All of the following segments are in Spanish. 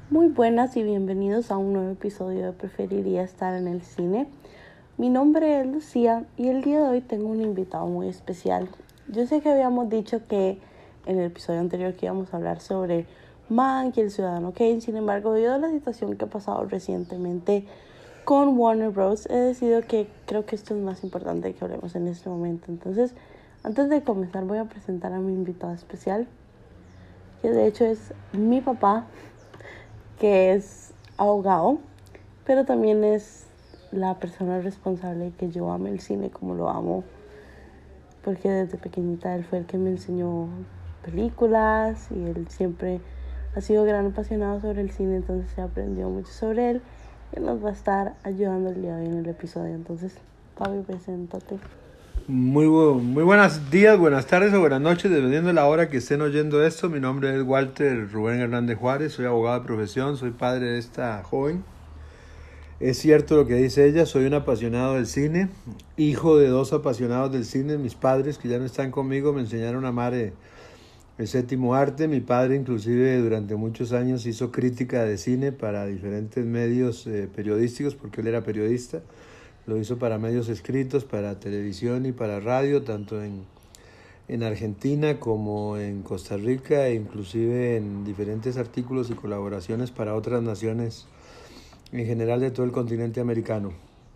Muy buenas y bienvenidos a un nuevo episodio de Preferiría estar en el cine. Mi nombre es Lucía y el día de hoy tengo un invitado muy especial. Yo sé que habíamos dicho que en el episodio anterior que íbamos a hablar sobre Mank y el Ciudadano Kane. Sin embargo, debido a la situación que ha pasado recientemente con Warner Bros., he decidido que creo que esto es más importante que hablemos en este momento. Entonces, antes de comenzar voy a presentar a mi invitado especial, que de hecho es mi papá, que es abogado, pero también es la persona responsable que yo ame el cine como lo amo, porque desde pequeñita él fue el que me enseñó películas y él siempre ha sido gran apasionado sobre el cine, entonces he aprendido mucho sobre él y nos va a estar ayudando el día de hoy en el episodio. Entonces, Pablo, preséntate. Muy buenos días, buenas tardes o buenas noches, dependiendo de la hora que estén oyendo esto. Mi nombre es Walter Rubén Hernández Juárez, soy abogado de profesión, soy padre de esta joven. Es cierto lo que dice ella, soy un apasionado del cine, hijo de dos apasionados del cine. Mis padres, que ya no están conmigo, me enseñaron a amar el séptimo arte. Mi padre inclusive durante muchos años hizo crítica de cine para diferentes medios periodísticos, porque él era periodista. Lo hizo para medios escritos, para televisión y para radio, tanto en Argentina como en Costa Rica, e inclusive en diferentes artículos y colaboraciones para otras naciones, en general de todo el continente americano.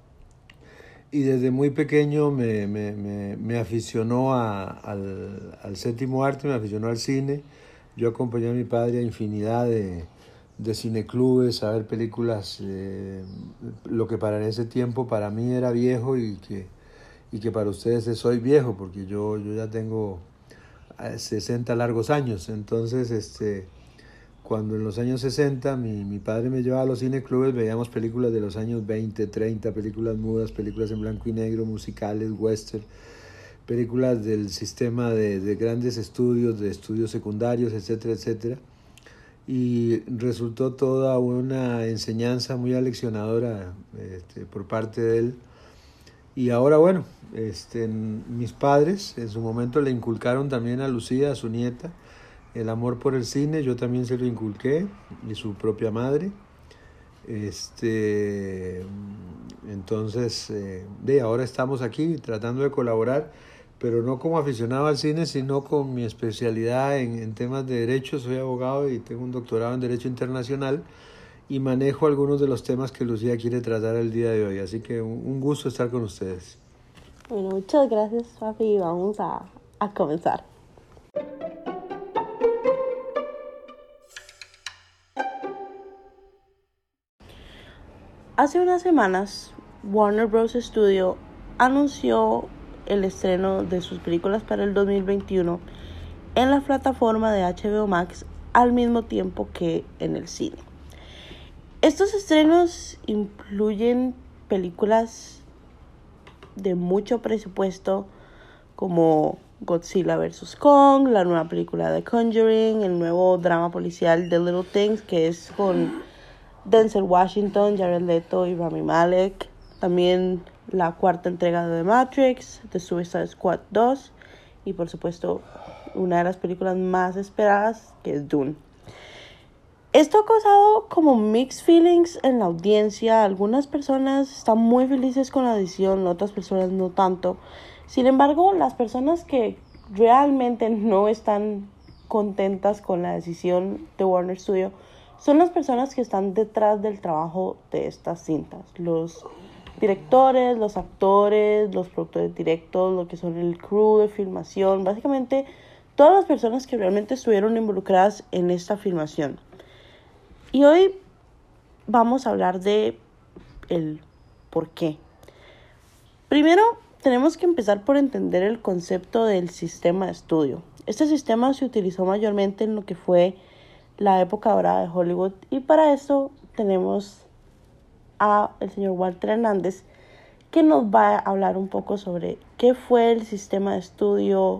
Y desde muy pequeño me aficionó al séptimo arte, me aficionó al cine. Yo acompañé a mi padre a infinidad de cineclubes, a ver películas, lo que para ese tiempo para mí era viejo y que para ustedes es hoy viejo, porque yo ya tengo 60 largos años. Entonces, cuando en los años 60 mi padre me llevaba a los cineclubes, veíamos películas de los años 20, 30, películas mudas, películas en blanco y negro, musicales, western, películas del sistema de grandes estudios, de estudios secundarios, etcétera, etcétera. Y resultó toda una enseñanza muy aleccionadora por parte de él. Y ahora, bueno, mis padres en su momento le inculcaron también a Lucía, a su nieta, el amor por el cine. Yo también se lo inculqué, y su propia madre. Entonces, ahora estamos aquí tratando de colaborar, pero no como aficionado al cine, sino con mi especialidad en temas de derecho. Soy abogado y tengo un doctorado en Derecho Internacional y manejo algunos de los temas que Lucía quiere tratar el día de hoy. Así que un gusto estar con ustedes. Bueno, muchas gracias, papi. Vamos a comenzar. Hace unas semanas, Warner Bros. Studio anunció el estreno de sus películas para el 2021 en la plataforma de HBO Max al mismo tiempo que en el cine. Estos estrenos incluyen películas de mucho presupuesto como Godzilla vs. Kong, la nueva película de Conjuring, el nuevo drama policial The Little Things, que es con Denzel Washington, Jared Leto y Rami Malek. También la cuarta entrega de The Matrix, The Suicide Squad 2 y por supuesto una de las películas más esperadas, que es Dune. Esto ha causado como mixed feelings en la audiencia. Algunas personas están muy felices con la decisión, otras personas no tanto. Sin embargo, las personas que realmente no están contentas con la decisión de Warner Studio son las personas que están detrás del trabajo de estas cintas. Los directores, los actores, los productores directos, lo que son el crew de filmación, básicamente todas las personas que realmente estuvieron involucradas en esta filmación. Y hoy vamos a hablar de el por qué. Primero, tenemos que empezar por entender el concepto del sistema de estudio. Este sistema se utilizó mayormente en lo que fue la época dorada de Hollywood, y para eso tenemos a el señor Walter Hernández, que nos va a hablar un poco sobre qué fue el sistema de estudio,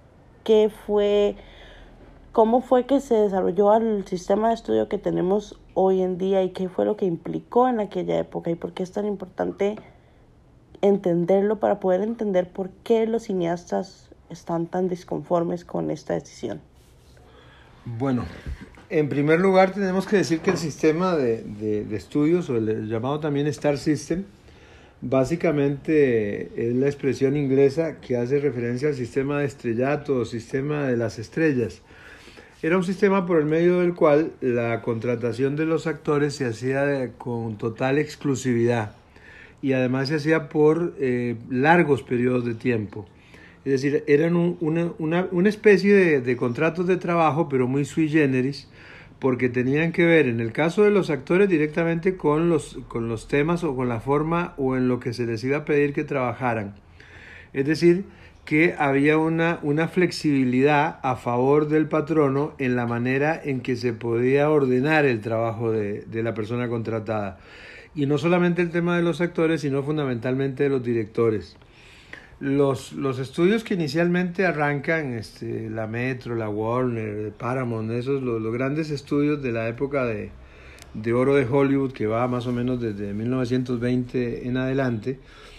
cómo fue que se desarrolló el sistema de estudio que tenemos hoy en día y qué fue lo que implicó en aquella época y por qué es tan importante entenderlo para poder entender por qué los cineastas están tan disconformes con esta decisión. Bueno, En primer lugar, tenemos que decir que el sistema de estudios, o el llamado también Star System, básicamente es la expresión inglesa que hace referencia al sistema de estrellato o sistema de las estrellas. Era un sistema por el medio del cual la contratación de los actores se hacía con total exclusividad y además se hacía por largos periodos de tiempo. Es decir, eran una especie de contratos de trabajo, pero muy sui generis, porque tenían que ver, en el caso de los actores, directamente con los temas o con la forma o en lo que se les iba a pedir que trabajaran. Es decir, que había una flexibilidad a favor del patrono en la manera en que se podía ordenar el trabajo de la persona contratada. Y no solamente el tema de los actores, sino fundamentalmente de los directores. Los estudios que inicialmente arrancan, la Metro, la Warner, Paramount, esos los grandes estudios de la época de oro de Hollywood, que va más o menos desde 1920 en adelante,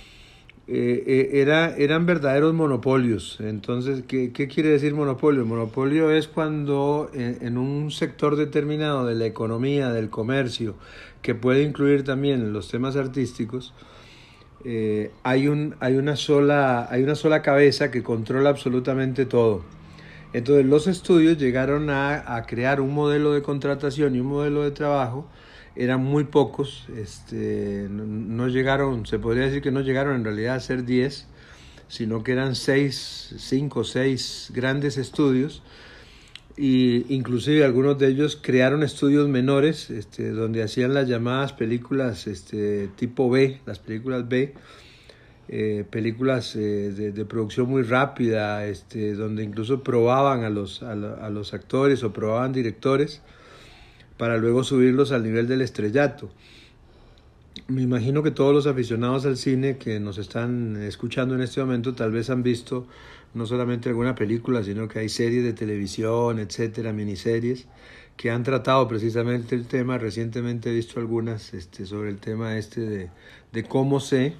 eran verdaderos monopolios. Entonces, ¿qué quiere decir monopolio? Monopolio es cuando en un sector determinado de la economía, del comercio, que puede incluir también los temas artísticos, hay una sola cabeza que controla absolutamente todo. Entonces los estudios llegaron a crear un modelo de contratación y un modelo de trabajo. Eran muy pocos, no llegaron, se podría decir que no llegaron en realidad a ser 10, sino que eran 5 o 6 grandes estudios, y inclusive algunos de ellos crearon estudios menores, donde hacían las llamadas películas tipo B, las películas B, películas de producción muy rápida, donde incluso probaban a los actores o probaban directores para luego subirlos al nivel del estrellato. Me imagino que todos los aficionados al cine que nos están escuchando en este momento tal vez han visto no solamente alguna película, sino que hay series de televisión, etcétera, miniseries, que han tratado precisamente el tema. Recientemente he visto algunas sobre el tema de cómo se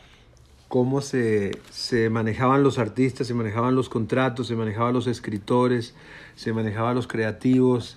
manejaban los artistas, se manejaban los contratos, se manejaban los escritores, se manejaban los creativos,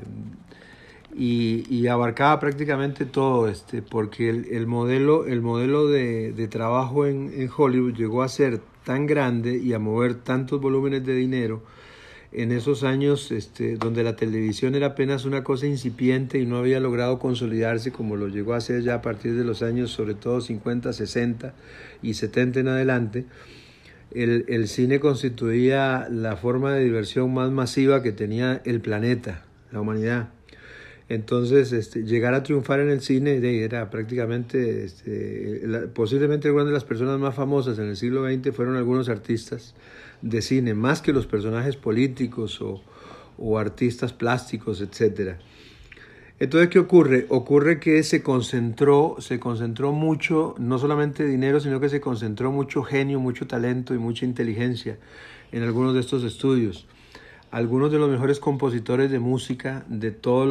y abarcaba prácticamente todo, porque el modelo de trabajo en Hollywood llegó a ser tan grande y a mover tantos volúmenes de dinero en esos años donde la televisión era apenas una cosa incipiente y no había logrado consolidarse como lo llegó a hacer ya a partir de los años sobre todo 50, 60 y 70 en adelante. El cine constituía la forma de diversión más masiva que tenía el planeta, la humanidad. Entonces, llegar a triunfar en el cine era prácticamente, posiblemente algunas de las personas más famosas en el siglo XX fueron algunos artistas de cine, más que los personajes políticos o artistas plásticos, etcétera. Entonces, ¿qué ocurre? Ocurre que se concentró mucho, no solamente dinero, sino que se concentró mucho genio, mucho talento y mucha inteligencia en algunos de estos estudios. Algunos de los mejores compositores de música, de todos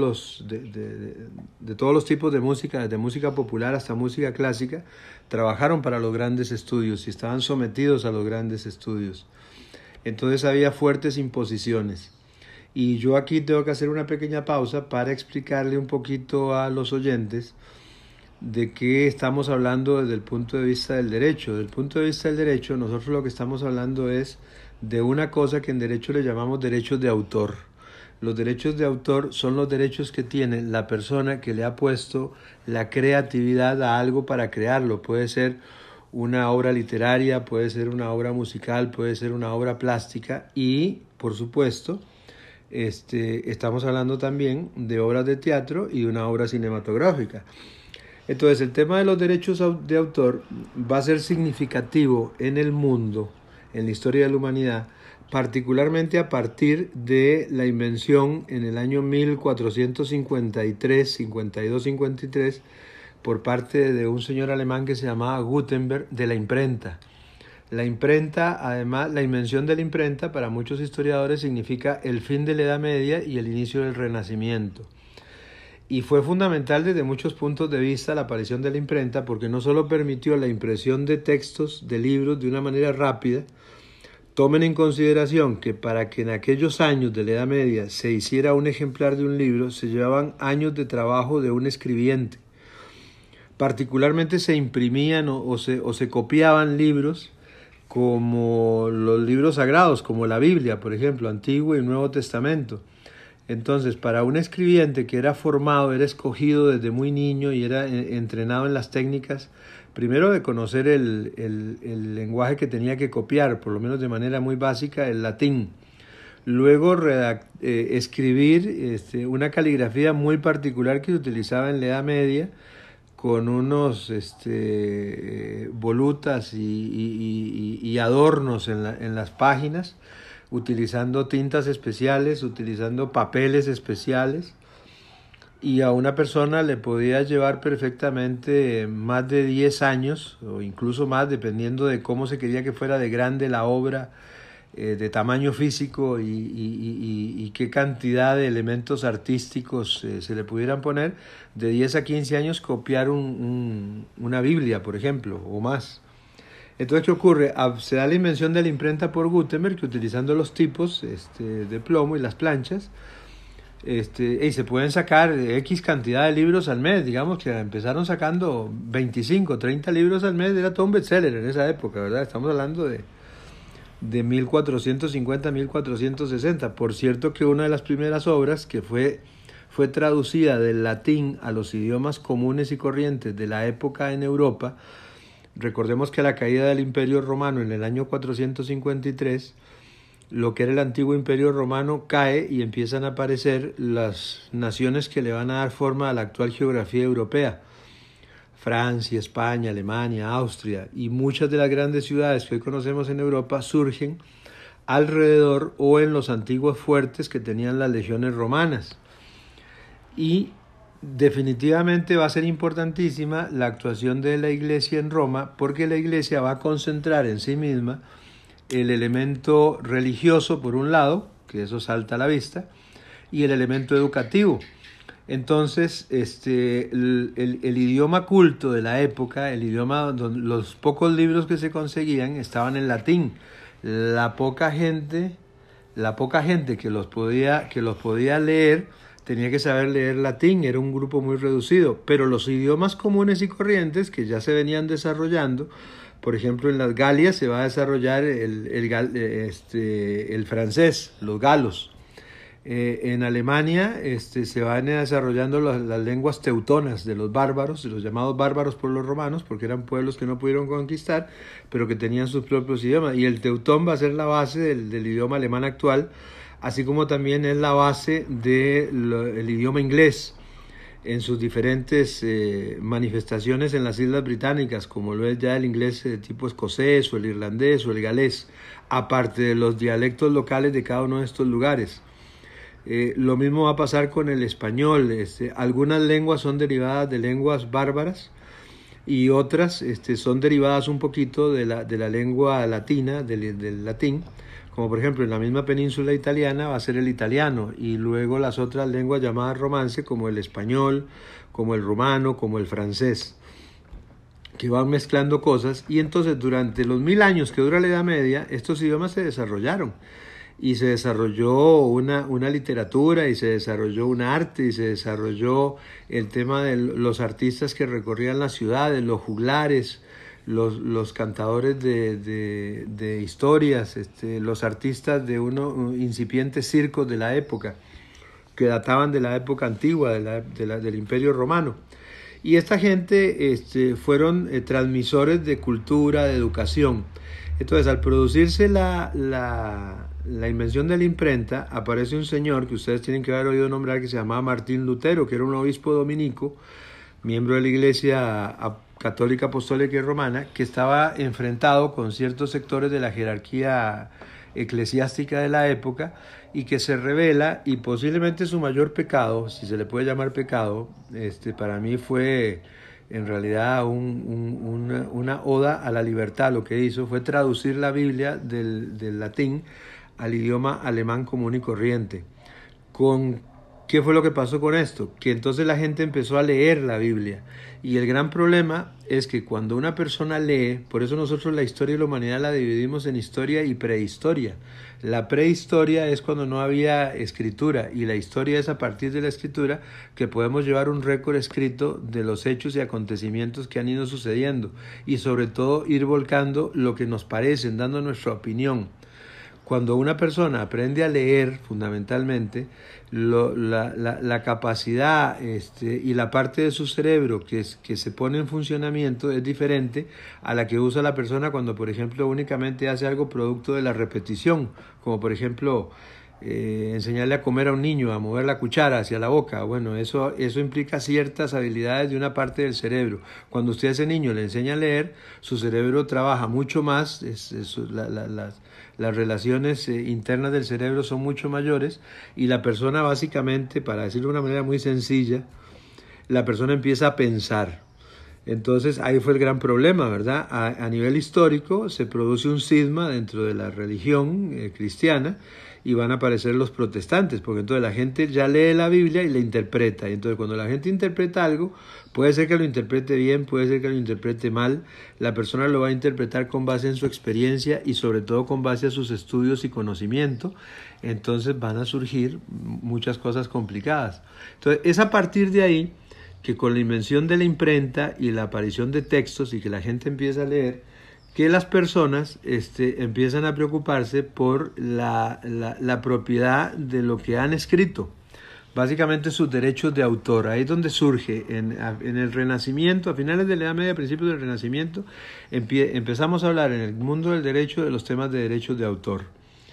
los tipos de música, desde música popular hasta música clásica, trabajaron para los grandes estudios y estaban sometidos a los grandes estudios. Entonces había fuertes imposiciones. Y yo aquí tengo que hacer una pequeña pausa para explicarle un poquito a los oyentes de qué estamos hablando desde el punto de vista del derecho. Desde el punto de vista del derecho, nosotros lo que estamos hablando es de una cosa que en derecho le llamamos derechos de autor. Los derechos de autor son los derechos que tiene la persona que le ha puesto la creatividad a algo para crearlo. Puede ser una obra literaria, puede ser una obra musical, puede ser una obra plástica y, por supuesto, estamos hablando también de obras de teatro y una obra cinematográfica. Entonces, el tema de los derechos de autor va a ser significativo en el mundo, en la historia de la humanidad, particularmente a partir de la invención en el año 1453, 52, 53, por parte de un señor alemán que se llamaba Gutenberg, de la imprenta. La imprenta, además, la invención de la imprenta para muchos historiadores significa el fin de la Edad Media y el inicio del Renacimiento. Y fue fundamental desde muchos puntos de vista la aparición de la imprenta, porque no solo permitió la impresión de textos, de libros, de una manera rápida, Tomen en consideración que para que en aquellos años de la Edad Media se hiciera un ejemplar de un libro, se llevaban años de trabajo de un escribiente. Particularmente se imprimían o se copiaban libros como los libros sagrados, como la Biblia, por ejemplo, Antiguo y Nuevo Testamento. Entonces, para un escribiente que era formado, era escogido desde muy niño y era entrenado en las técnicas, primero de conocer el lenguaje que tenía que copiar, por lo menos de manera muy básica, el latín. Luego escribir una caligrafía muy particular que se utilizaba en la Edad Media, con unos volutas y adornos en las páginas, utilizando tintas especiales, utilizando papeles especiales, y a una persona le podía llevar perfectamente más de 10 años o incluso más, dependiendo de cómo se quería que fuera de grande la obra, de tamaño físico y qué cantidad de elementos artísticos se le pudieran poner, de 10 a 15 años copiar una Biblia, por ejemplo, o más. Entonces, ¿qué ocurre? Se da la invención de la imprenta por Gutenberg, que utilizando los tipos de plomo y las planchas, y se pueden sacar X cantidad de libros al mes. Digamos que empezaron sacando 25, 30 libros al mes, era todo un bestseller en esa época, ¿verdad? Estamos hablando de 1450, 1460. Por cierto que una de las primeras obras que fue traducida del latín a los idiomas comunes y corrientes de la época en Europa. Recordemos que a la caída del Imperio Romano en el año 453, lo que era el antiguo Imperio Romano cae y empiezan a aparecer las naciones que le van a dar forma a la actual geografía europea. Francia, España, Alemania, Austria y muchas de las grandes ciudades que hoy conocemos en Europa surgen alrededor o en los antiguos fuertes que tenían las legiones romanas. Y definitivamente va a ser importantísima la actuación de la Iglesia en Roma, porque la Iglesia va a concentrar en sí misma el elemento religioso por un lado, que eso salta a la vista, y el elemento educativo. Entonces, el idioma culto de la época, el idioma donde los pocos libros que se conseguían estaban en latín. La poca gente que los podía leer tenía que saber leer latín, era un grupo muy reducido, pero los idiomas comunes y corrientes que ya se venían desarrollando, por ejemplo en las Galias se va a desarrollar el francés, los galos. En Alemania se van desarrollando las lenguas teutonas de los bárbaros, de los llamados bárbaros por los romanos, porque eran pueblos que no pudieron conquistar, pero que tenían sus propios idiomas. Y el teutón va a ser la base del idioma alemán actual, así como también es la base del idioma inglés en sus diferentes manifestaciones en las Islas Británicas, como lo es ya el inglés tipo escocés o el irlandés o el galés, aparte de los dialectos locales de cada uno de estos lugares. Lo mismo va a pasar con el español. Algunas lenguas son derivadas de lenguas bárbaras y otras son derivadas un poquito de la lengua latina, del latín, como por ejemplo en la misma península italiana va a ser el italiano, y luego las otras lenguas llamadas romance, como el español, como el rumano, como el francés, que van mezclando cosas. Y entonces durante los 1000 años que dura la Edad Media, estos idiomas se desarrollaron. Y se desarrolló una literatura, y se desarrolló un arte, y se desarrolló el tema de los artistas que recorrían las ciudades, los juglares, los cantadores de historias, los artistas de unos incipientes circos de la época, que databan de la época antigua, del Imperio Romano. Y esta gente fueron transmisores de cultura, de educación. Entonces, al producirse la invención de la imprenta, aparece un señor que ustedes tienen que haber oído nombrar, que se llamaba Martín Lutero, que era un obispo dominico, miembro de la Iglesia Católica, Apostólica y Romana, que estaba enfrentado con ciertos sectores de la jerarquía eclesiástica de la época, y que se revela, y posiblemente su mayor pecado, si se le puede llamar pecado, para mí fue en realidad una oda a la libertad. Lo que hizo fue traducir la Biblia del latín al idioma alemán común y corriente, con ¿Qué fue lo que pasó con esto? Que entonces la gente empezó a leer la Biblia. Y el gran problema es que cuando una persona lee, por eso nosotros la historia de la humanidad la dividimos en historia y prehistoria. La prehistoria es cuando no había escritura, y la historia es a partir de la escritura que podemos llevar un récord escrito de los hechos y acontecimientos que han ido sucediendo, y sobre todo ir volcando lo que nos parecen, dando nuestra opinión. Cuando una persona aprende a leer, fundamentalmente, la capacidad y la parte de su cerebro que se pone en funcionamiento es diferente a la que usa la persona cuando, por ejemplo, únicamente hace algo producto de la repetición, como por ejemplo enseñarle a comer a un niño, a mover la cuchara hacia la boca. Bueno, eso implica ciertas habilidades de una parte del cerebro. Cuando usted a ese niño le enseña a leer, su cerebro trabaja mucho más, las relaciones internas del cerebro son mucho mayores, y la persona básicamente, para decirlo de una manera muy sencilla, la persona empieza a pensar. Entonces ahí fue el gran problema, ¿verdad? A nivel histórico se produce un cisma dentro de la religión cristiana, y van a aparecer los protestantes, porque entonces la gente ya lee la Biblia y la interpreta. Y entonces cuando la gente interpreta algo, puede ser que lo interprete bien, puede ser que lo interprete mal, la persona lo va a interpretar con base en su experiencia y sobre todo con base a sus estudios y conocimiento. Entonces van a surgir muchas cosas complicadas. Entonces es a partir de ahí que con la invención de la imprenta y la aparición de textos y que la gente empieza a leer, que las personas empiezan a preocuparse por la propiedad de lo que han escrito, básicamente sus derechos de autor. Ahí es donde surge en el Renacimiento, a finales de la Edad Media, principios del Renacimiento, empezamos a hablar en el mundo del derecho de los temas de derechos de autor.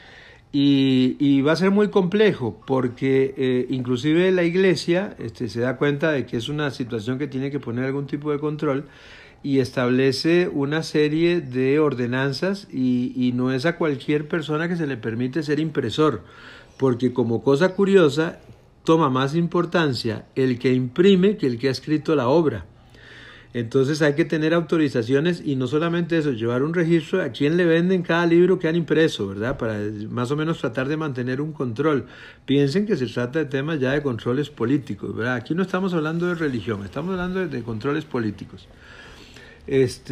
Y va a ser muy complejo porque inclusive la Iglesia se da cuenta de que es una situación que tiene que poner algún tipo de control, y establece una serie de ordenanzas, y no es a cualquier persona que se le permite ser impresor, porque como cosa curiosa toma más importancia el que imprime que el que ha escrito la obra. Entonces hay que tener autorizaciones, y no solamente eso, llevar un registro a quién le venden cada libro que han impreso, ¿verdad? Para más o menos tratar de mantener un control. Piensen que se trata de temas ya de controles políticos, ¿verdad? Aquí no estamos hablando de religión, estamos hablando de controles políticos. Es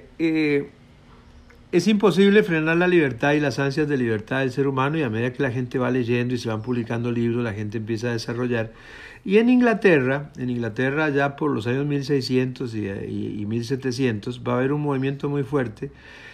imposible frenar la libertad y las ansias de libertad del ser humano, y a medida que la gente va leyendo y se van publicando libros, la gente empieza a desarrollar. Y en Inglaterra ya por los años 1600 y 1700 va a haber un movimiento muy fuerte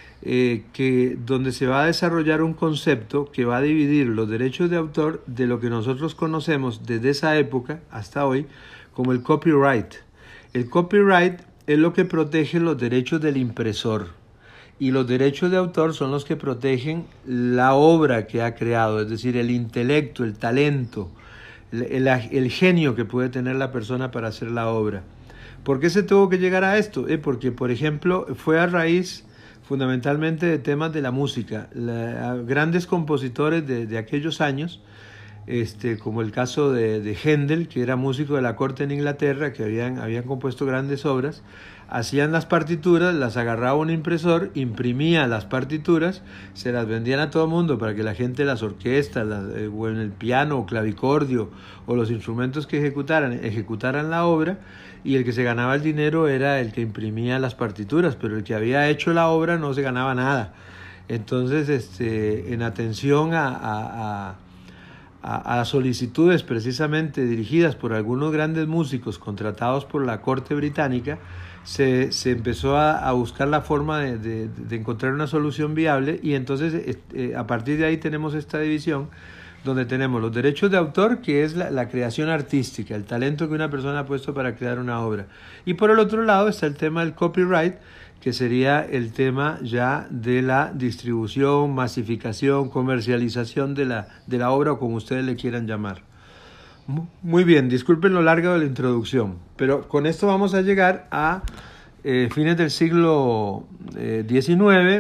donde se va a desarrollar un concepto que va a dividir los derechos de autor de lo que nosotros conocemos desde esa época hasta hoy como el copyright. El copyright es lo que protege los derechos del impresor, y los derechos de autor son los que protegen la obra que ha creado, es decir, el intelecto, el talento, el genio que puede tener la persona para hacer la obra. ¿Por qué se tuvo que llegar a esto? Porque, por ejemplo, fue a raíz fundamentalmente de temas de la música. Grandes compositores de aquellos años, como el caso de Händel, que era músico de la corte en Inglaterra, que habían compuesto grandes obras, hacían las partituras, las agarraba un impresor, imprimía las partituras, se las vendían a todo el mundo para que la gente, las orquestas, o en el piano o clavicordio o los instrumentos que ejecutaran la obra, y el que se ganaba el dinero era el que imprimía las partituras, pero el que había hecho la obra no se ganaba nada. Entonces, en atención a solicitudes precisamente dirigidas por algunos grandes músicos contratados por la corte británica, se empezó a buscar la forma de encontrar una solución viable, y entonces a partir de ahí tenemos esta división donde tenemos los derechos de autor, que es la creación artística, el talento que una persona ha puesto para crear una obra, y por el otro lado está el tema del copyright, que sería el tema ya de la distribución, masificación, comercialización de la obra, o como ustedes le quieran llamar. Muy bien, disculpen lo largo de la introducción, pero con esto vamos a llegar a fines del siglo XIX,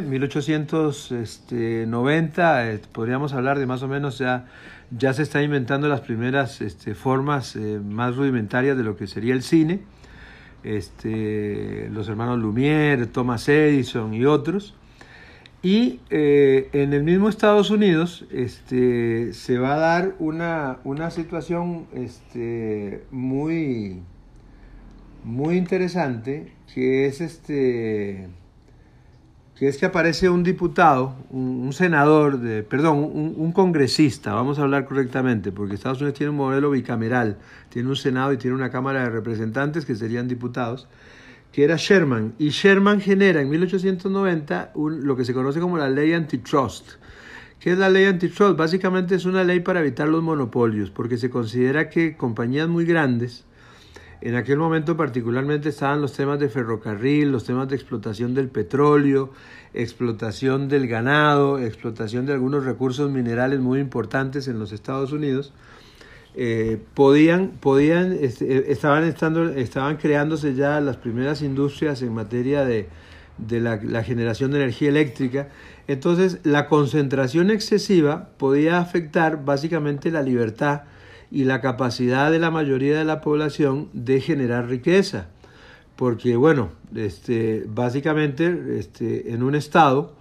1890, podríamos hablar de más o menos ya se están inventando las primeras formas más rudimentarias de lo que sería el cine. Los hermanos Lumière, Thomas Edison y otros. Y en el mismo Estados Unidos se va a dar una situación muy, muy interesante, que es que aparece un diputado, un senador, un congresista, vamos a hablar correctamente, porque Estados Unidos tiene un modelo bicameral, tiene un Senado y tiene una Cámara de Representantes que serían diputados, que era Sherman, y Sherman genera en 1890 lo que se conoce como la ley antitrust. ¿Qué es la ley antitrust? Básicamente es una ley para evitar los monopolios, porque se considera que compañías muy grandes, en aquel momento particularmente estaban los temas de ferrocarril, los temas de explotación del petróleo, explotación del ganado, explotación de algunos recursos minerales muy importantes en los Estados Unidos. Estaban creándose ya las primeras industrias en materia de la generación de energía eléctrica. Entonces, la concentración excesiva podía afectar básicamente la libertad y la capacidad de la mayoría de la población de generar riqueza, porque bueno, básicamente en un estado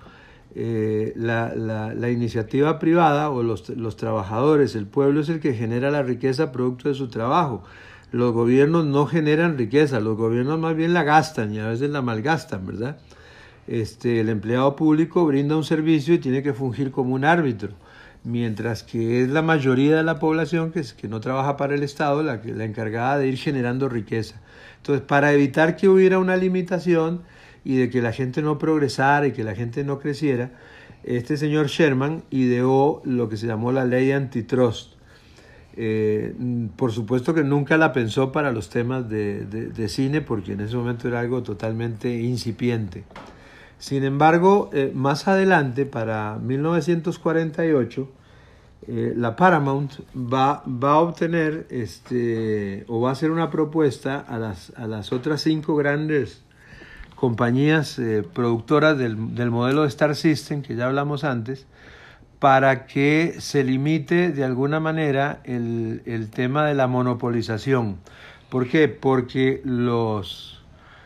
la iniciativa privada o los trabajadores, el pueblo es el que genera la riqueza producto de su trabajo. Los gobiernos no generan riqueza, los gobiernos más bien la gastan y a veces la malgastan, ¿verdad? El empleado público brinda un servicio y tiene que fungir como un árbitro, mientras que es la mayoría de la población que no trabaja para el Estado la encargada de ir generando riqueza. Entonces, para evitar que hubiera una limitación y de que la gente no progresara y que la gente no creciera, este señor Sherman ideó lo que se llamó la ley antitrust. Por supuesto que nunca la pensó para los temas de cine, porque en ese momento era algo totalmente incipiente. Sin embargo, más adelante, para 1948, la Paramount va a obtener o va a hacer una propuesta a las otras 5 grandes compañías productoras del modelo de Star System, que ya hablamos antes, para que se limite de alguna manera el tema de la monopolización. ¿Por qué? Porque los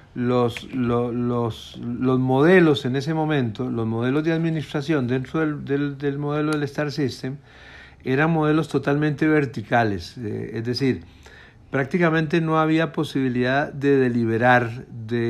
modelos en ese momento, los modelos de administración dentro del modelo del Star System, eran modelos totalmente verticales, es decir, prácticamente no había posibilidad de deliberar,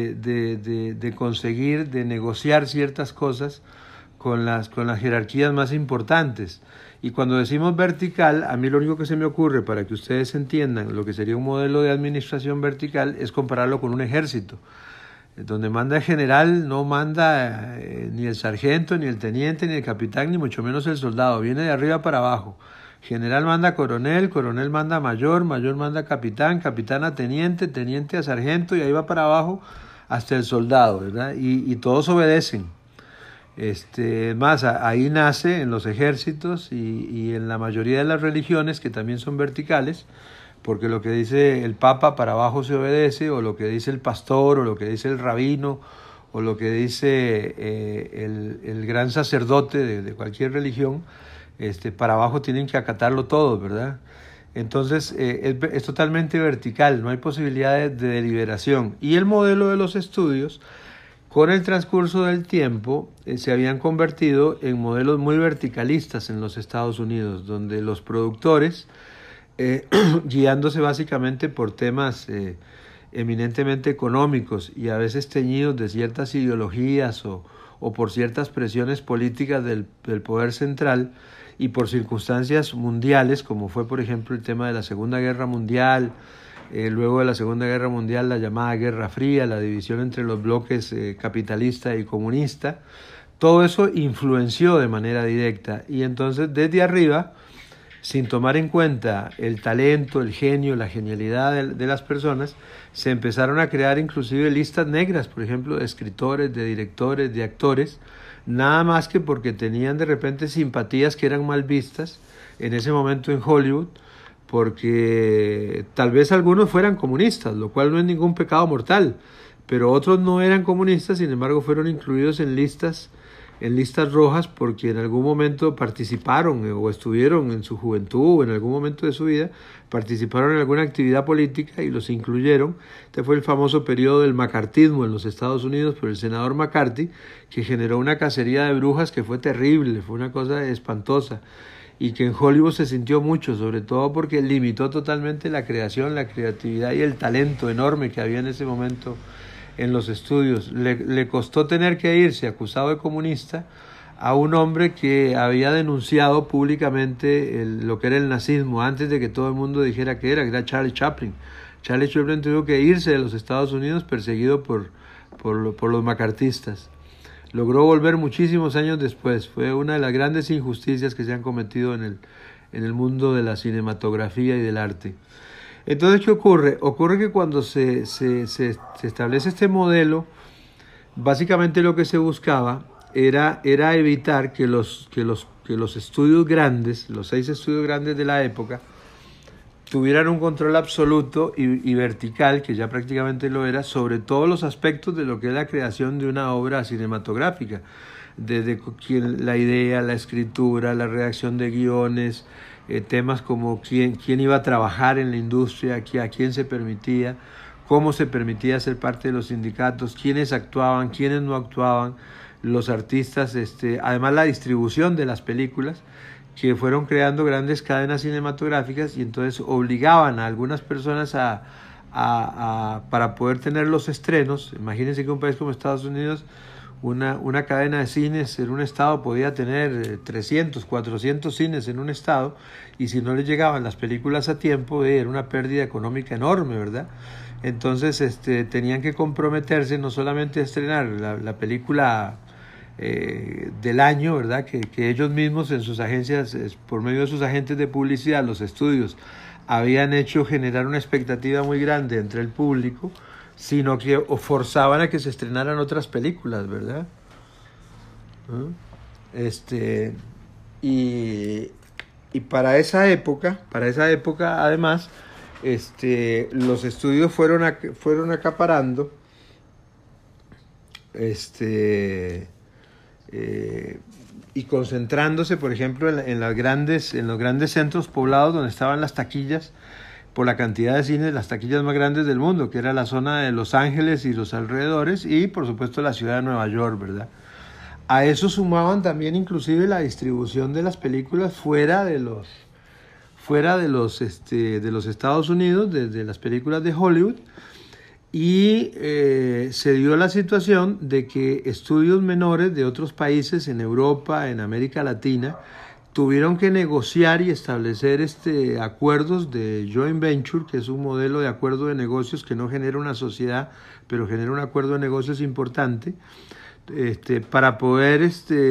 de conseguir, de negociar ciertas cosas con las jerarquías más importantes. Y cuando decimos vertical, a mí lo único que se me ocurre, para que ustedes entiendan lo que sería un modelo de administración vertical, es compararlo con un ejército, donde manda el general, no manda ni el sargento, ni el teniente, ni el capitán, ni mucho menos el soldado, viene de arriba para abajo. General manda coronel, coronel manda mayor, mayor manda capitán, capitán a teniente, teniente a sargento, y ahí va para abajo hasta el soldado, ¿verdad? Y todos obedecen. Más, ahí nace en los ejércitos y en la mayoría de las religiones, que también son verticales, porque lo que dice el papa para abajo se obedece, o lo que dice el pastor, o lo que dice el rabino, o lo que dice el gran sacerdote de cualquier religión, para abajo tienen que acatarlo todo, ¿verdad? Entonces es totalmente vertical, no hay posibilidad de deliberación. Y el modelo de los estudios, con el transcurso del tiempo, se habían convertido en modelos muy verticalistas en los Estados Unidos, donde los productores, guiándose básicamente por temas eminentemente económicos y a veces teñidos de ciertas ideologías o por ciertas presiones políticas del poder central y por circunstancias mundiales, como fue por ejemplo el tema de la Segunda Guerra Mundial, luego de la Segunda Guerra Mundial la llamada Guerra Fría, la división entre los bloques capitalista y comunista, todo eso influenció de manera directa, y entonces desde arriba, sin tomar en cuenta el talento, el genio, la genialidad de las personas, se empezaron a crear inclusive listas negras, por ejemplo, de escritores, de directores, de actores, nada más que porque tenían de repente simpatías que eran mal vistas en ese momento en Hollywood, porque tal vez algunos fueran comunistas, lo cual no es ningún pecado mortal, pero otros no eran comunistas, sin embargo fueron incluidos en listas en listas rojas porque en algún momento participaron o estuvieron en su juventud o en algún momento de su vida, participaron en alguna actividad política y los incluyeron. Este fue el famoso periodo del macartismo en los Estados Unidos por el senador McCarthy, que generó una cacería de brujas que fue terrible, fue una cosa espantosa y que en Hollywood se sintió mucho, sobre todo porque limitó totalmente la creación, la creatividad y el talento enorme que había en ese momento en los estudios. Le costó tener que irse acusado de comunista a un hombre que había denunciado públicamente lo que era el nazismo antes de que todo el mundo dijera que era Charlie Chaplin. Charlie Chaplin tuvo que irse de los Estados Unidos perseguido por los macartistas. Logró volver muchísimos años después. Fue una de las grandes injusticias que se han cometido en el mundo de la cinematografía y del arte. Entonces, ¿qué ocurre? Ocurre que cuando se establece este modelo, básicamente lo que se buscaba era evitar que los estudios grandes, los 6 estudios grandes de la época, tuvieran un control absoluto y vertical, que ya prácticamente lo era, sobre todos los aspectos de lo que es la creación de una obra cinematográfica, desde la idea, la escritura, la redacción de guiones, temas como quién iba a trabajar en la industria, a quién se permitía, cómo se permitía ser parte de los sindicatos, quiénes actuaban, quiénes no actuaban, los artistas, además la distribución de las películas, que fueron creando grandes cadenas cinematográficas y entonces obligaban a algunas personas para poder tener los estrenos. Imagínense que un país como Estados Unidos, una cadena de cines en un estado podía tener 300, 400 cines en un estado, y si no le llegaban las películas a tiempo, era una pérdida económica enorme, ¿verdad? Entonces tenían que comprometerse no solamente a estrenar la película del año, ¿verdad? Que ellos mismos en sus agencias, por medio de sus agentes de publicidad, los estudios, habían hecho generar una expectativa muy grande entre el público, sino que forzaban a que se estrenaran otras películas, ¿verdad? Y para esa época además, los estudios fueron acaparando y concentrándose, por ejemplo, en los grandes centros poblados donde estaban las taquillas, por la cantidad de cines, las taquillas más grandes del mundo, que era la zona de Los Ángeles y los alrededores, y por supuesto la ciudad de Nueva York, ¿verdad? A eso sumaban también inclusive la distribución de las películas fuera de los Estados Unidos, desde las películas de Hollywood, y se dio la situación de que estudios menores de otros países en Europa, en América Latina, tuvieron que negociar y establecer acuerdos de joint venture, que es un modelo de acuerdo de negocios que no genera una sociedad, pero genera un acuerdo de negocios importante, para poder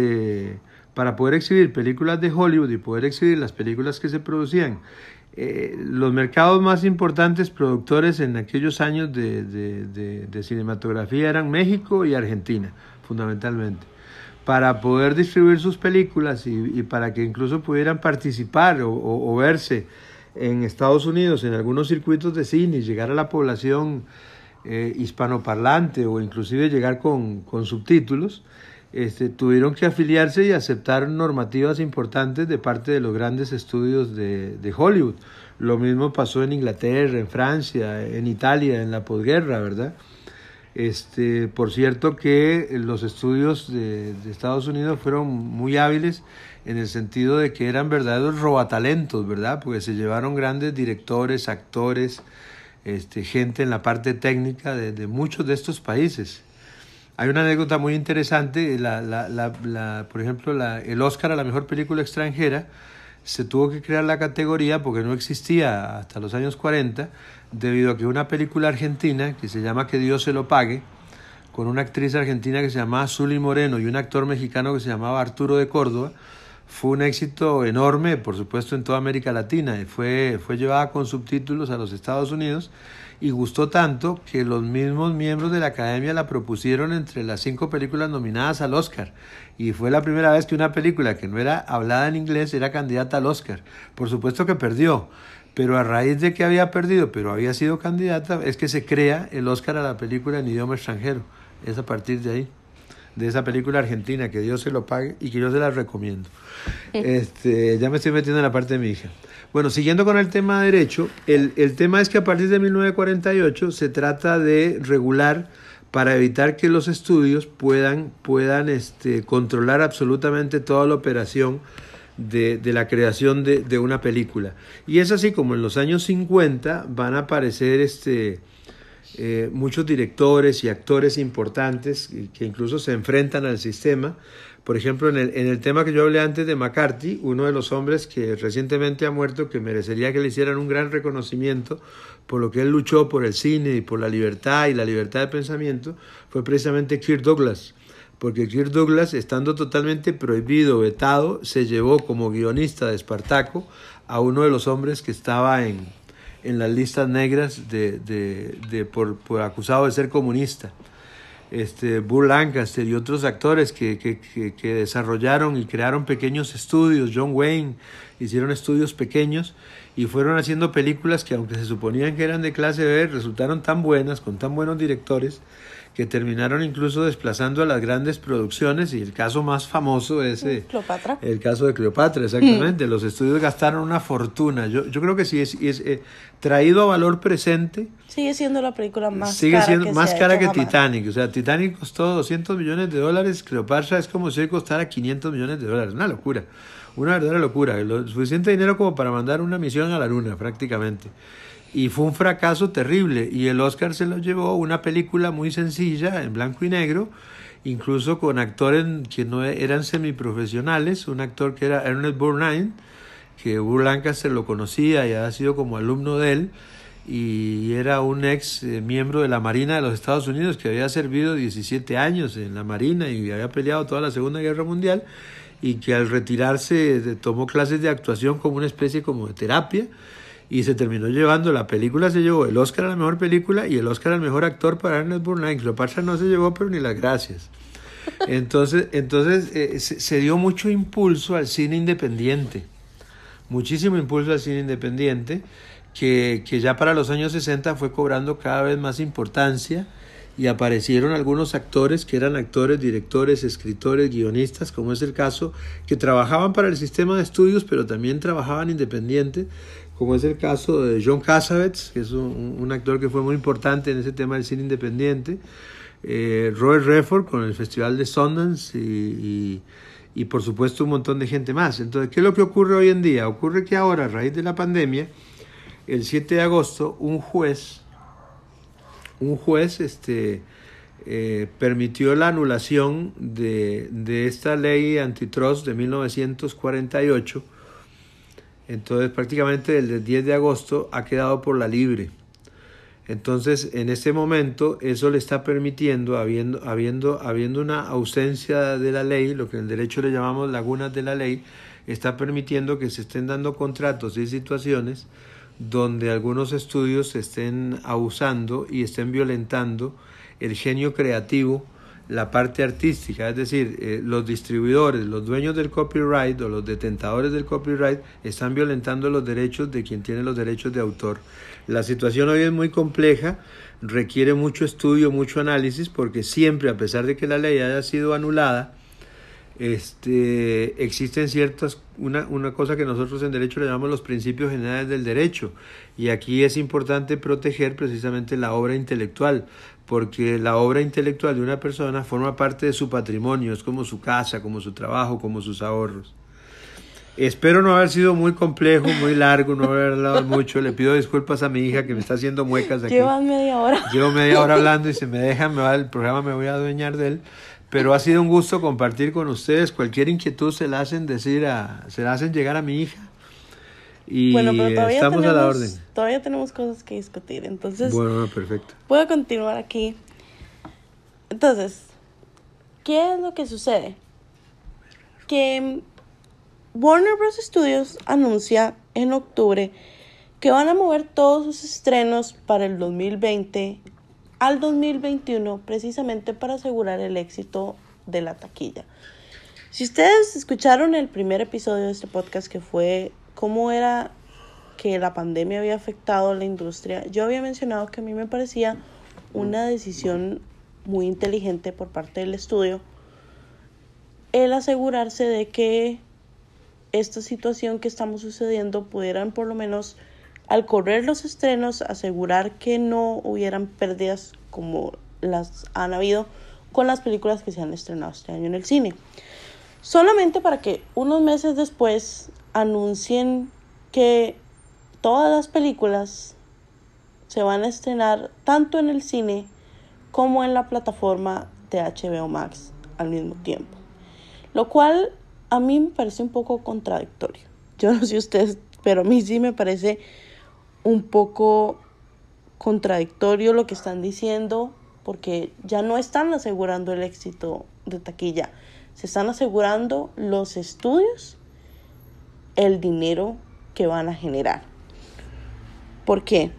exhibir películas de Hollywood y poder exhibir las películas que se producían. Los mercados más importantes productores en aquellos años de cinematografía eran México y Argentina, fundamentalmente. Para poder distribuir sus películas y para que incluso pudieran participar o verse en Estados Unidos en algunos circuitos de cine y llegar a la población hispanoparlante o inclusive llegar con subtítulos, tuvieron que afiliarse y aceptar normativas importantes de parte de los grandes estudios de Hollywood. Lo mismo pasó en Inglaterra, en Francia, en Italia, en la posguerra, ¿verdad? Por cierto que los estudios de Estados Unidos fueron muy hábiles en el sentido de que eran verdaderos robatalentos, ¿verdad? Porque se llevaron grandes directores, actores, gente en la parte técnica de muchos de estos países. Hay una anécdota muy interesante, por ejemplo, el Oscar a la mejor película extranjera, se tuvo que crear la categoría porque no existía hasta los años 40, debido a que una película argentina que se llama Que Dios se lo pague, con una actriz argentina que se llamaba Zully Moreno y un actor mexicano que se llamaba Arturo de Córdoba, fue un éxito enorme, por supuesto, en toda América Latina, y fue llevada con subtítulos a los Estados Unidos, y gustó tanto que los mismos miembros de la Academia la propusieron entre las 5 películas nominadas al Oscar, y fue la primera vez que una película que no era hablada en inglés era candidata al Oscar. Por supuesto que perdió, pero a raíz de que había perdido, pero había sido candidata, es que se crea el Oscar a la película en idioma extranjero. Es a partir de ahí. de esa película argentina, que Dios se lo pague y que yo se la recomiendo. Ya me estoy metiendo en la parte de mi hija. Bueno, siguiendo con el tema de derecho, el tema es que a partir de 1948 se trata de regular para evitar que los estudios puedan controlar absolutamente toda la operación de la creación de una película. Y es así como en los años 50 van a aparecer muchos directores y actores importantes que incluso se enfrentan al sistema. Por ejemplo, en el tema que yo hablé antes de McCarthy, uno de los hombres que recientemente ha muerto, que merecería que le hicieran un gran reconocimiento por lo que él luchó por el cine y por la libertad y la libertad de pensamiento, fue precisamente Kirk Douglas. Porque Kirk Douglas, estando totalmente prohibido, vetado, se llevó como guionista de Espartaco a uno de los hombres que estaba en las listas negras por acusado de ser comunista. Burt Lancaster y otros actores que desarrollaron y crearon pequeños estudios, John Wayne, hicieron estudios pequeños y fueron haciendo películas que, aunque se suponían que eran de clase B, resultaron tan buenas, con tan buenos directores, que terminaron incluso desplazando a las grandes producciones, y el caso más famoso es Cleopatra. El caso de Cleopatra, exactamente. Los estudios gastaron una fortuna. Yo creo que sí es traído a valor presente. Sigue siendo la película más sigue cara siendo que más se ha cara hecho que jamás. Titanic. O sea, Titanic costó $200 millones, Cleopatra es como si costara $500 millones. Una locura, una verdadera locura. Suficiente dinero como para mandar una misión a la luna, prácticamente. Y fue un fracaso terrible, y el Oscar se lo llevó una película muy sencilla, en blanco y negro, incluso con actores que no eran semiprofesionales. Un actor que era Ernest Borgnine, que Burt Lancaster lo conocía y había sido como alumno de él, y era un ex miembro de la Marina de los Estados Unidos que había servido 17 años en la Marina y había peleado toda la Segunda Guerra Mundial, y que al retirarse tomó clases de actuación como una especie como de terapia, y se terminó llevando, la película se llevó el Oscar a la mejor película y el Oscar al mejor actor para Ernest Borgnine. Cleopatra no se llevó, pero ni las gracias. Entonces se dio mucho impulso al cine independiente, muchísimo impulso al cine independiente, que ya para los años 60 fue cobrando cada vez más importancia, y aparecieron algunos actores que eran actores, directores, escritores, guionistas, como es el caso, que trabajaban para el sistema de estudios, pero también trabajaban independiente, como es el caso de John Cassavetes, que es un actor que fue muy importante en ese tema del cine independiente, Robert Redford con el Festival de Sundance y por supuesto un montón de gente más. Entonces, ¿qué es lo que ocurre hoy en día? Ocurre que ahora, a raíz de la pandemia, el 7 de agosto, un juez permitió la anulación de esta ley antitrust de 1948. Entonces prácticamente el 10 de agosto ha quedado por la libre. Entonces en este momento eso le está permitiendo, habiendo una ausencia de la ley, lo que en el derecho le llamamos lagunas de la ley, está permitiendo que se estén dando contratos y situaciones donde algunos estudios estén abusando y estén violentando el genio creativo, la parte artística. Es decir, los distribuidores, los dueños del copyright o los detentadores del copyright están violentando los derechos de quien tiene los derechos de autor. La situación hoy es muy compleja, requiere mucho estudio, mucho análisis, porque siempre, a pesar de que la ley haya sido anulada, existen una cosa que nosotros en derecho le llamamos los principios generales del derecho, y aquí es importante proteger precisamente la obra intelectual, porque la obra intelectual de una persona forma parte de su patrimonio, es como su casa, como su trabajo, como sus ahorros. Espero no haber sido muy complejo, muy largo, no haber hablado mucho. Le pido disculpas a mi hija que me está haciendo muecas aquí. Llevan media hora. Llevo media hora hablando y si me dejan, el programa me voy a adueñar de él. Pero ha sido un gusto compartir con ustedes. Cualquier inquietud se la hacen llegar a mi hija. Y bueno, pero todavía estamos a la orden. Todavía tenemos cosas que discutir. Entonces, bueno, perfecto. Puedo continuar aquí. Entonces, ¿qué es lo que sucede? Que Warner Bros. Studios anuncia en octubre que van a mover todos sus estrenos para el 2020 al 2021, precisamente para asegurar el éxito de la taquilla. Si ustedes escucharon el primer episodio de este podcast, que fue cómo era que la pandemia había afectado a la industria, yo había mencionado que a mí me parecía una decisión muy inteligente por parte del estudio, el asegurarse de que esta situación que estamos sucediendo pudieran por lo menos al correr los estrenos asegurar que no hubieran pérdidas como las han habido con las películas que se han estrenado este año en el cine. Solamente para que unos meses después anuncien que todas las películas se van a estrenar tanto en el cine como en la plataforma de HBO Max al mismo tiempo. Lo cual a mí me parece un poco contradictorio. Yo no sé ustedes, pero a mí sí me parece un poco contradictorio lo que están diciendo, porque ya no están asegurando el éxito de taquilla. Se están asegurando los estudios, el dinero que van a generar. ¿Por qué?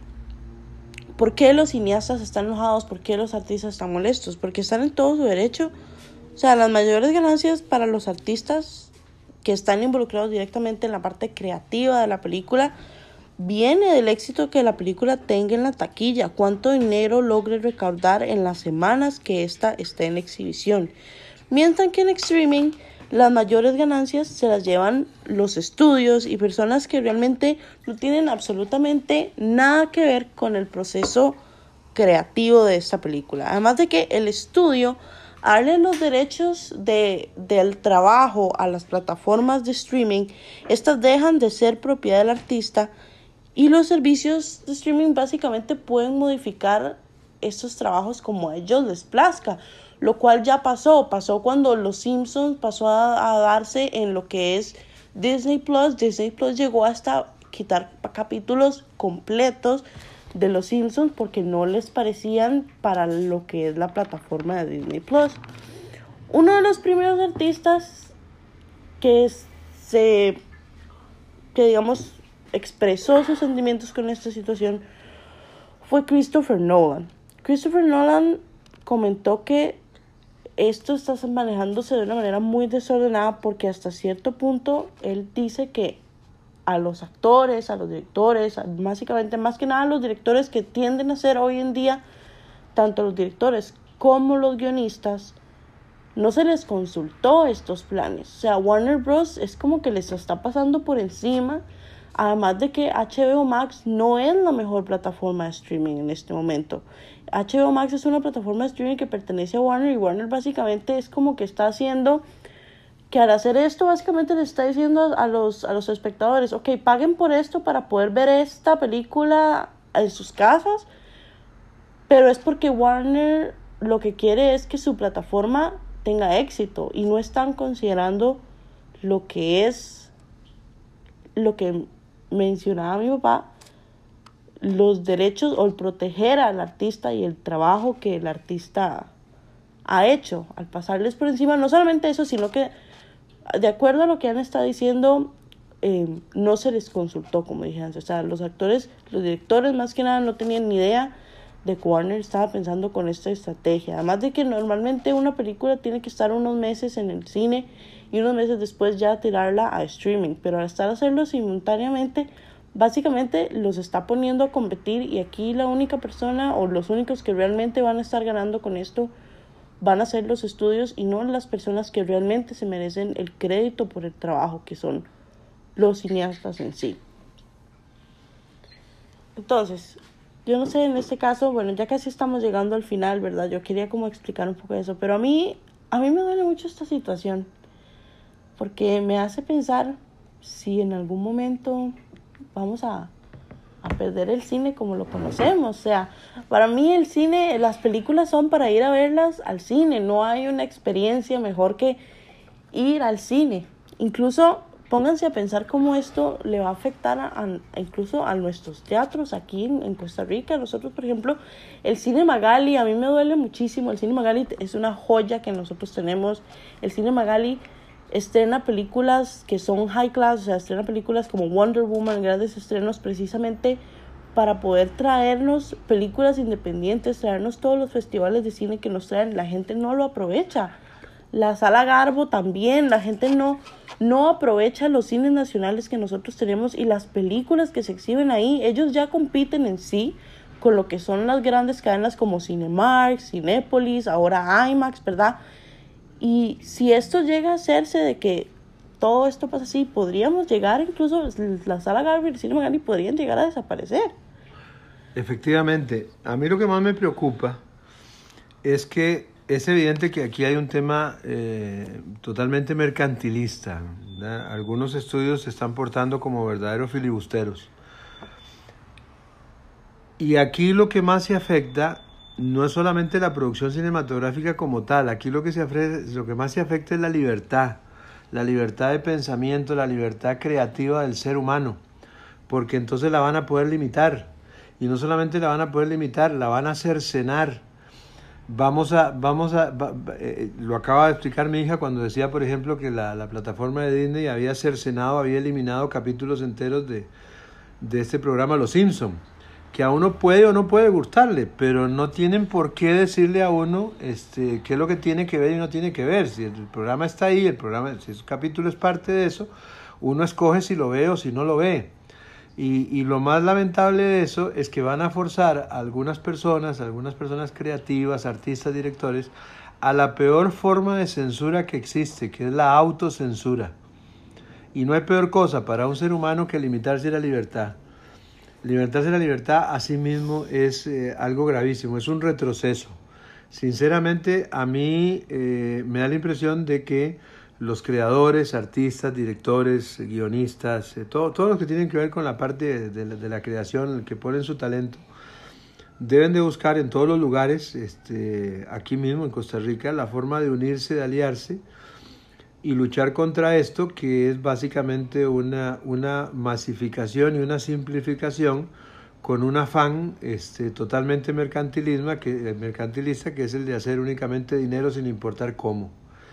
¿Por qué los cineastas están enojados? ¿Por qué los artistas están molestos? Porque están en todo su derecho. O sea, las mayores ganancias para los artistas que están involucrados directamente en la parte creativa de la película viene del éxito que la película tenga en la taquilla, cuánto dinero logre recaudar en las semanas que ésta esté en exhibición. Mientras que en streaming las mayores ganancias se las llevan los estudios y personas que realmente no tienen absolutamente nada que ver con el proceso creativo de esta película. Además de que el estudio, al darle los derechos del trabajo a las plataformas de streaming, estas dejan de ser propiedad del artista y los servicios de streaming básicamente pueden modificar estos trabajos como a ellos les plazca. Lo cual ya pasó cuando Los Simpsons pasó a darse en lo que es Disney Plus. Disney Plus llegó hasta quitar capítulos completos de Los Simpsons porque no les parecían para lo que es la plataforma de Disney Plus. Uno de los primeros artistas que digamos expresó sus sentimientos con esta situación fue Christopher Nolan. Christopher Nolan comentó que esto está manejándose de una manera muy desordenada porque hasta cierto punto él dice que a los actores, a los directores, básicamente más que nada a los directores que tienden a ser hoy en día, tanto los directores como los guionistas, no se les consultó estos planes. O sea, Warner Bros. Es como que les está pasando por encima. Además de que HBO Max no es la mejor plataforma de streaming en este momento. HBO Max es una plataforma de streaming que pertenece a Warner y Warner básicamente es como que está haciendo que al hacer esto básicamente le está diciendo a los espectadores, ok, paguen por esto para poder ver esta película en sus casas, pero es porque Warner lo que quiere es que su plataforma tenga éxito y no están considerando lo que mencionaba mi papá, los derechos o el proteger al artista y el trabajo que el artista ha hecho al pasarles por encima. No solamente eso, sino que de acuerdo a lo que han estado diciendo, no se les consultó, como dije antes. O sea, los actores, los directores más que nada no tenían ni idea de que Warner estaba pensando con esta estrategia. Además de que normalmente una película tiene que estar unos meses en el cine y unos meses después ya tirarla a streaming, pero al estar hacerlo simultáneamente básicamente los está poniendo a competir y aquí la única persona o los únicos que realmente van a estar ganando con esto van a ser los estudios y no las personas que realmente se merecen el crédito por el trabajo, que son los cineastas en sí. Entonces, yo no sé, en este caso, bueno, ya casi estamos llegando al final, ¿verdad? Yo quería como explicar un poco eso, pero a mí me duele mucho esta situación porque me hace pensar si en algún momento vamos a perder el cine como lo conocemos. O sea, para mí el cine, las películas son para ir a verlas al cine. No hay una experiencia mejor que ir al cine. Incluso pónganse a pensar cómo esto le va a afectar incluso a nuestros teatros aquí en Costa Rica. Nosotros, por ejemplo, el Cine Magali, a mí me duele muchísimo. El Cine Magali es una joya que nosotros tenemos. El Cine Magali estrena películas que son high class, o sea, estrena películas como Wonder Woman, grandes estrenos precisamente para poder traernos películas independientes, traernos todos los festivales de cine que nos traen. La gente no lo aprovecha. La Sala Garbo también, la gente no aprovecha los cines nacionales que nosotros tenemos y las películas que se exhiben ahí. Ellos ya compiten en sí con lo que son las grandes cadenas como Cinemark, Cinépolis, ahora IMAX, ¿verdad? Y si esto llega a hacerse de que todo esto pasa así, podríamos llegar, incluso la sala Garvey y el cine Magali podrían llegar a desaparecer. Efectivamente, a mí lo que más me preocupa es que es evidente que aquí hay un tema totalmente mercantilista, ¿verdad? Algunos estudios se están portando como verdaderos filibusteros. Y aquí lo que más se afecta no es solamente la producción cinematográfica como tal, aquí lo que más se afecta es la libertad de pensamiento, la libertad creativa del ser humano, porque entonces la van a poder limitar. Y no solamente la van a poder limitar, la van a cercenar. Lo acaba de explicar mi hija cuando decía, por ejemplo, que la plataforma de Disney había cercenado, había eliminado capítulos enteros de este programa Los Simpson, que a uno puede o no puede gustarle, pero no tienen por qué decirle a uno qué es lo que tiene que ver y no tiene que ver. Si el programa está ahí, si el capítulo es parte de eso, uno escoge si lo ve o si no lo ve. Y lo más lamentable de eso es que van a forzar a algunas personas creativas, artistas, directores, a la peor forma de censura que existe, que es la autocensura. Y no hay peor cosa para un ser humano que limitarse la libertad. Limitarse la libertad a sí mismo es algo gravísimo, es un retroceso. Sinceramente, a mí me da la impresión de que los creadores, artistas, directores, guionistas, todos los que tienen que ver con la parte de la creación, que ponen su talento, deben de buscar en todos los lugares, aquí mismo en Costa Rica, la forma de unirse, de aliarse y luchar contra esto, que es básicamente una masificación y una simplificación con un afán totalmente mercantilista, que es el de hacer únicamente dinero sin importar cómo.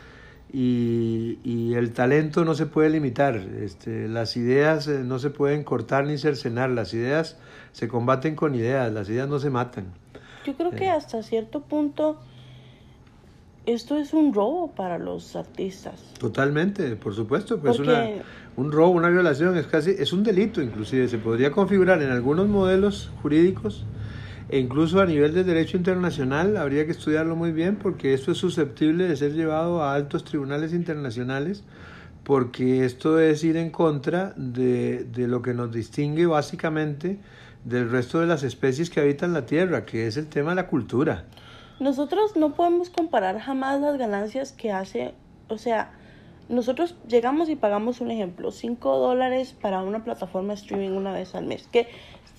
Y el talento no se puede limitar, las ideas no se pueden cortar ni cercenar, las ideas se combaten con ideas, las ideas no se matan. Yo creo que hasta cierto punto esto es un robo para los artistas. Totalmente, por supuesto, pues Porque un robo, una violación, es un delito inclusive, se podría configurar en algunos modelos jurídicos e incluso a nivel de derecho internacional habría que estudiarlo muy bien, porque esto es susceptible de ser llevado a altos tribunales internacionales, porque esto es ir en contra de lo que nos distingue básicamente del resto de las especies que habitan la Tierra, que es el tema de la cultura. nosotros no podemos comparar jamás las ganancias que hace, o sea, nosotros llegamos y pagamos, un ejemplo, $5 para una plataforma de streaming una vez al mes, que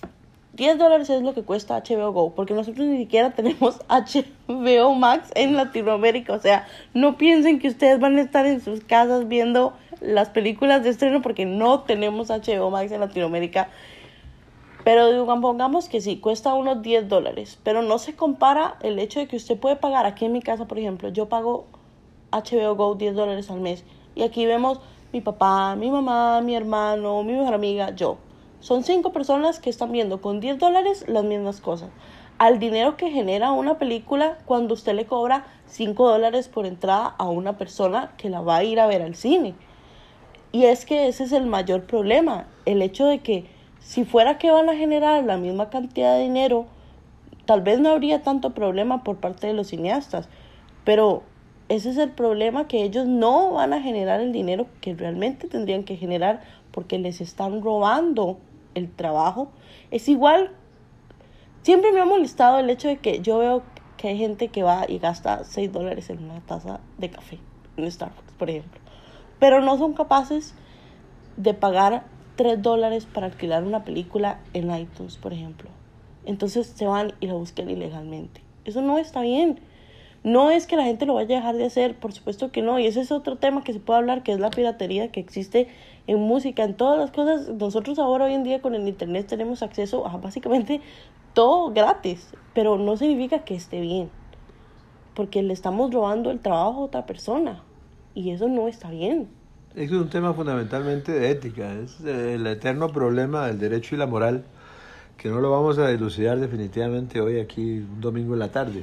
$10 es lo que cuesta HBO Go, porque nosotros ni siquiera tenemos HBO Max en Latinoamérica. O sea, no piensen que ustedes van a estar en sus casas viendo las películas de estreno, porque no tenemos HBO Max en Latinoamérica. Pero pongamos que sí, cuesta unos $10, pero no se compara el hecho de que usted puede pagar. Aquí en mi casa, por ejemplo, yo pago HBO Go $10 al mes, y aquí vemos mi papá, mi mamá, mi hermano, mi mejor amiga, yo. Son 5 personas que están viendo con $10 las mismas cosas. Al dinero que genera una película cuando usted le cobra $5 por entrada a una persona que la va a ir a ver al cine. Y es que ese es el mayor problema. El hecho de que si fuera que van a generar la misma cantidad de dinero, tal vez no habría tanto problema por parte de los cineastas. Pero ese es el problema, que ellos no van a generar el dinero que realmente tendrían que generar, porque les están robando el trabajo. Es igual, siempre me ha molestado el hecho de que yo veo que hay gente que va y gasta $6 en una taza de café en Starbucks, por ejemplo, pero no son capaces de pagar $3 para alquilar una película en iTunes, por ejemplo. Entonces se van y la buscan ilegalmente. Eso no está bien. No es que la gente lo vaya a dejar de hacer, por supuesto que no, y ese es otro tema que se puede hablar, que es la piratería que existe en música, en todas las cosas. Nosotros ahora hoy en día con el internet tenemos acceso a básicamente todo gratis, pero no significa que esté bien, porque le estamos robando el trabajo a otra persona, y eso no está bien. Es un tema fundamentalmente de ética, es el eterno problema del derecho y la moral, que no lo vamos a dilucidar definitivamente hoy aquí un domingo en la tarde.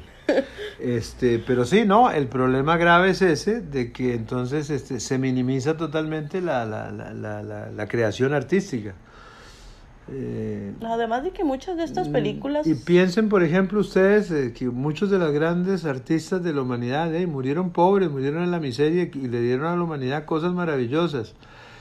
Pero sí, no, el problema grave es ese, de que entonces se minimiza totalmente la creación artística. Además de que muchas de estas películas... Y piensen, por ejemplo, ustedes que muchos de los grandes artistas de la humanidad murieron pobres, murieron en la miseria y le dieron a la humanidad cosas maravillosas.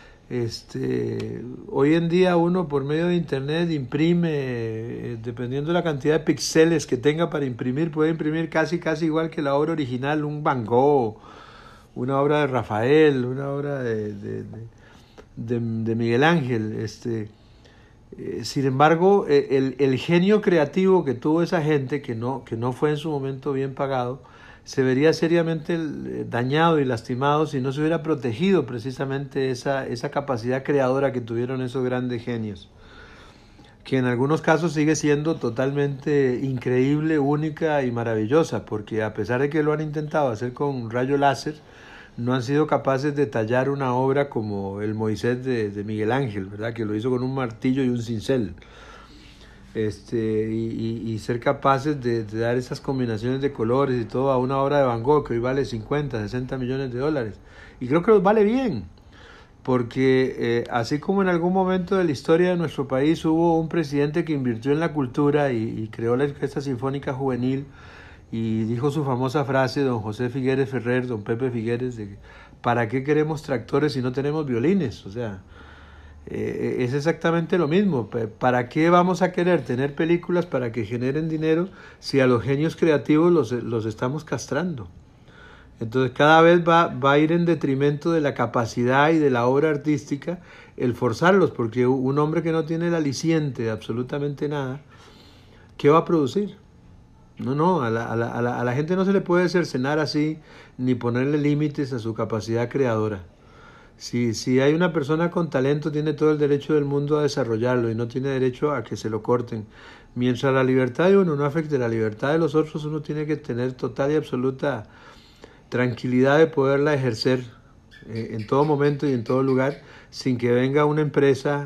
Hoy en día uno por medio de internet imprime, dependiendo de la cantidad de píxeles que tenga para imprimir, puede imprimir casi igual que la obra original, un Van Gogh, una obra de Rafael, una obra de Miguel Ángel. Sin embargo, el genio creativo que tuvo esa gente, que no fue en su momento bien pagado, se vería seriamente dañado y lastimado si no se hubiera protegido precisamente esa capacidad creadora que tuvieron esos grandes genios, que en algunos casos sigue siendo totalmente increíble, única y maravillosa, porque a pesar de que lo han intentado hacer con rayo láser, no han sido capaces de tallar una obra como el Moisés de Miguel Ángel, ¿verdad? Que lo hizo con un martillo y un cincel. Y ser capaces de dar esas combinaciones de colores y todo a una obra de Van Gogh que hoy vale 50, 60 millones de dólares. Y creo que los vale bien, porque así como en algún momento de la historia de nuestro país hubo un presidente que invirtió en la cultura y creó la Orquesta Sinfónica Juvenil y dijo su famosa frase, don José Figueres Ferrer, don Pepe Figueres, de ¿para qué queremos tractores si no tenemos violines? O sea, es exactamente lo mismo. ¿Para qué vamos a querer tener películas para que generen dinero si a los genios creativos los estamos castrando? Entonces cada vez va a ir en detrimento de la capacidad y de la obra artística el forzarlos, porque un hombre que no tiene el aliciente de absolutamente nada, ¿qué va a producir? No, a la gente no se le puede cercenar así ni ponerle límites a su capacidad creadora. Si hay una persona con talento, tiene todo el derecho del mundo a desarrollarlo y no tiene derecho a que se lo corten. Mientras la libertad de uno no afecte la libertad de los otros, uno tiene que tener total y absoluta tranquilidad de poderla ejercer en todo momento y en todo lugar, sin que venga una empresa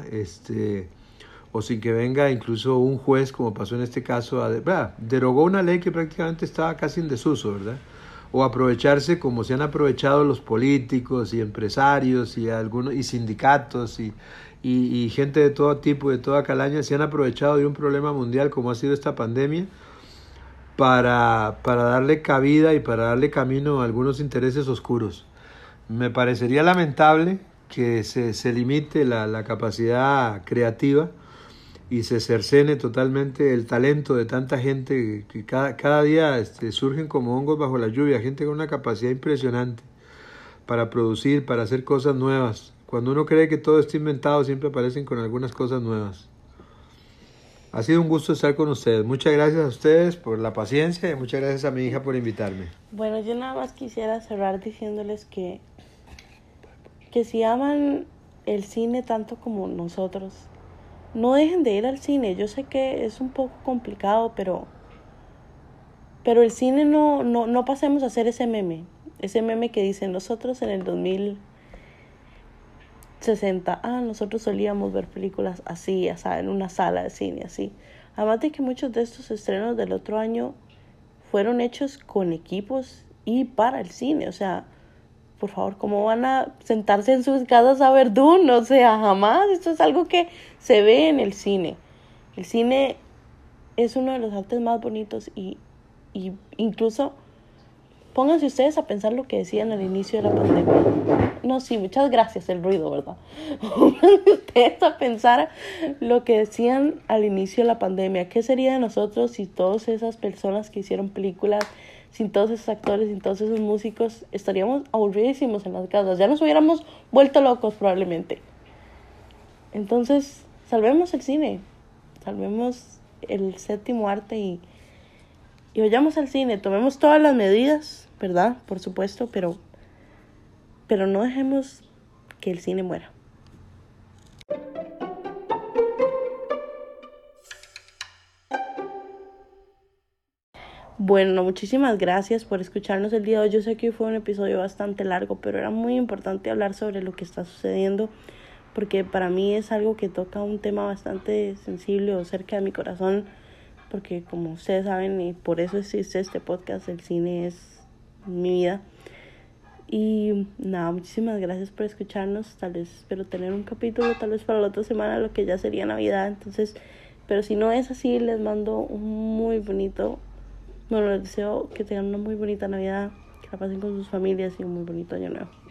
o sin que venga incluso un juez, como pasó en este caso, derogó una ley que prácticamente estaba casi en desuso, ¿verdad? O aprovecharse como se han aprovechado los políticos y empresarios y algunos y sindicatos y gente de todo tipo, de toda calaña, se han aprovechado de un problema mundial como ha sido esta pandemia para darle cabida y para darle camino a algunos intereses oscuros. Me parecería lamentable que se limite la capacidad creativa y se cercene totalmente el talento de tanta gente que cada día surgen como hongos bajo la lluvia, gente con una capacidad impresionante para producir, para hacer cosas nuevas. Cuando uno cree que todo está inventado, siempre aparecen con algunas cosas nuevas. Ha sido un gusto estar con ustedes. Muchas gracias a ustedes por la paciencia y muchas gracias a mi hija por invitarme. Bueno, yo nada más quisiera cerrar diciéndoles que si aman el cine tanto como nosotros, no dejen de ir al cine. Yo sé que es un poco complicado, pero el cine no pasemos a hacer ese meme que dice nosotros en el 2060, nosotros solíamos ver películas así, o sea, en una sala de cine, así. Además de que muchos de estos estrenos del otro año fueron hechos con equipos y para el cine, o sea, por favor, ¿cómo van a sentarse en sus casas a ver Dune? O sea, jamás. Esto es algo que se ve en el cine. El cine es uno de los artes más bonitos y incluso pónganse ustedes a pensar lo que decían al inicio de la pandemia. No, sí, muchas gracias, el ruido, ¿verdad? Pónganse ustedes a pensar lo que decían al inicio de la pandemia. ¿Qué sería de nosotros si todas esas personas que hicieron películas, sin todos esos actores, sin todos esos músicos, estaríamos aburridísimos en las casas? Ya nos hubiéramos vuelto locos probablemente. Entonces, salvemos el cine, salvemos el séptimo arte y vayamos al cine, tomemos todas las medidas, ¿verdad? Por supuesto, pero no dejemos que el cine muera. Bueno, muchísimas gracias por escucharnos el día de hoy. Yo sé que fue un episodio bastante largo, pero era muy importante hablar sobre lo que está sucediendo, porque para mí es algo que toca un tema bastante sensible o cerca de mi corazón, porque como ustedes saben, y por eso existe este podcast, el cine es mi vida. Y nada, muchísimas gracias por escucharnos. Tal vez espero tener un capítulo, tal vez para la otra semana, lo que ya sería Navidad. Entonces, pero si no es así, les mando un muy bonito, bueno, les deseo que tengan una muy bonita Navidad, que la pasen con sus familias y un muy bonito año nuevo.